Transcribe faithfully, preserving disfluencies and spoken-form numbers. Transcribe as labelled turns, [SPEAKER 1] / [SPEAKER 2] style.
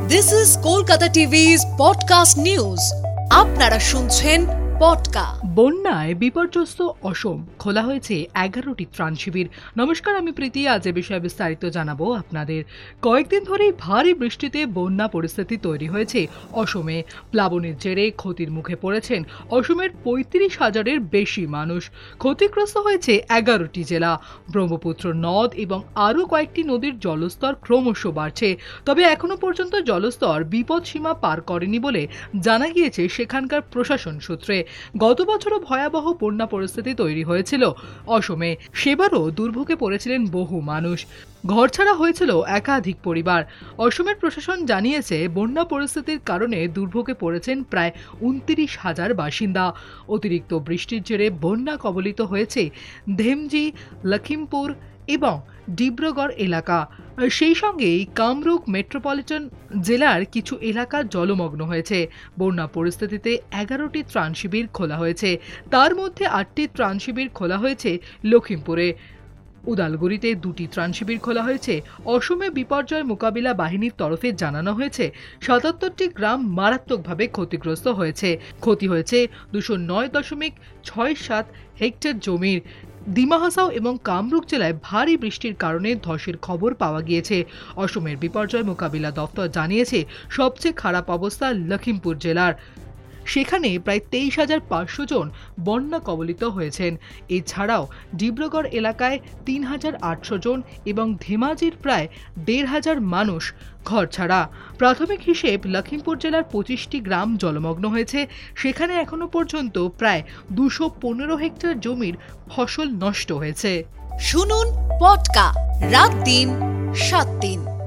[SPEAKER 1] This is Kolkata TV's podcast news. আপনারা শুনছেন পডকা।
[SPEAKER 2] বন্যায় বিপর্যস্ত অসম, খোলা হয়েছে এগারোটি ত্রাণ শিবির। নমস্কার, আমি প্রীতি। আজ এ বিষয়ে বিস্তারিত জানাবো আপনাদের। কয়েকদিন ধরেই ভারী বৃষ্টিতে বন্যা পরিস্থিতি তৈরি হয়েছে অসমে। প্লাবনের জেরে ক্ষতির মুখে পড়েছেন অসমের পঁয়ত্রিশ হাজারের বেশি মানুষ। ক্ষতিগ্রস্ত হয়েছে এগারোটি জেলা। ব্রহ্মপুত্র নদ এবং আরও কয়েকটি নদীর জলস্তর ক্রমশ বাড়ছে, তবে এখনো পর্যন্ত জলস্তর বিপদ সীমা পার করেনি বলে জানা গিয়েছে সেখানকার প্রশাসন সূত্রে। গত বছরও ভয়াবহ বন্যা পরিস্থিতি তৈরি হয়েছিল অসমে। সেবারও দুর্ভোগে পড়েছিলেন বহু মানুষ, ঘরছাড়া হয়েছিল একাধিক পরিবার। অসমের প্রশাসন জানিয়েছে বন্যা পরিস্থিতির কারণে দুর্ভোগে পড়েছেন প্রায় উনত্রিশ হাজার বাসিন্দা। অতিরিক্ত বৃষ্টির জেরে বন্যা কবলিত হয়েছে ধেমজি, লখিমপুর এবং ডিব্রুগড় এলাকা। সেই সঙ্গেই কামরূপ মেট্রোপলিটন জেলার কিছু এলাকা জলমগ্ন হয়েছে। বন্যা পরিস্থিতিতে এগারোটি ত্রাণ শিবির খোলা হয়েছে, তার মধ্যে আটটি ত্রাণ শিবির খোলা হয়েছে লখিমপুরে। উদালগুড়িতে দুটি ত্রাণ শিবির খোলা হয়েছে। অসমে বিপর্যয় মোকাবিলা বাহিনীর তরফে জানানো হয়েছে সাতাত্তরটি গ্রাম মারাত্মকভাবে ক্ষতিগ্রস্ত হয়েছে। ক্ষতি হয়েছে দুশো নয় দশমিক ছয় সাত হেক্টর জমির। ডিমা হাসাও এবং কামরূপ জেলায় ভারী বৃষ্টির কারণে ধসের খবর পাওয়া গিয়েছে। অসমের বিপর্যয় মোকাবিলা দপ্তর জানিয়েছে সবচেয়ে খারাপ অবস্থা লখিমপুর জেলার। সেখানে প্রায় তেইশ হাজার পাঁচশো জন বন্যা কবলিত হয়েছেন। এছাড়াও ডিব্রুগড় এলাকায় তিন হাজার আটশো জন এবং ধেমাজির প্রায় দেড় হাজার মানুষ ঘরছাড়া। প্রাথমিক হিসেব লখিমপুর জেলার পঁচিশটি গ্রাম জলমগ্ন হয়েছে। সেখানে এখনো পর্যন্ত প্রায় দুশো পনেরো হেক্টর জমির ফসল নষ্ট হয়েছে।
[SPEAKER 1] শুনুন পডকা, রাত দিন সাত দিন।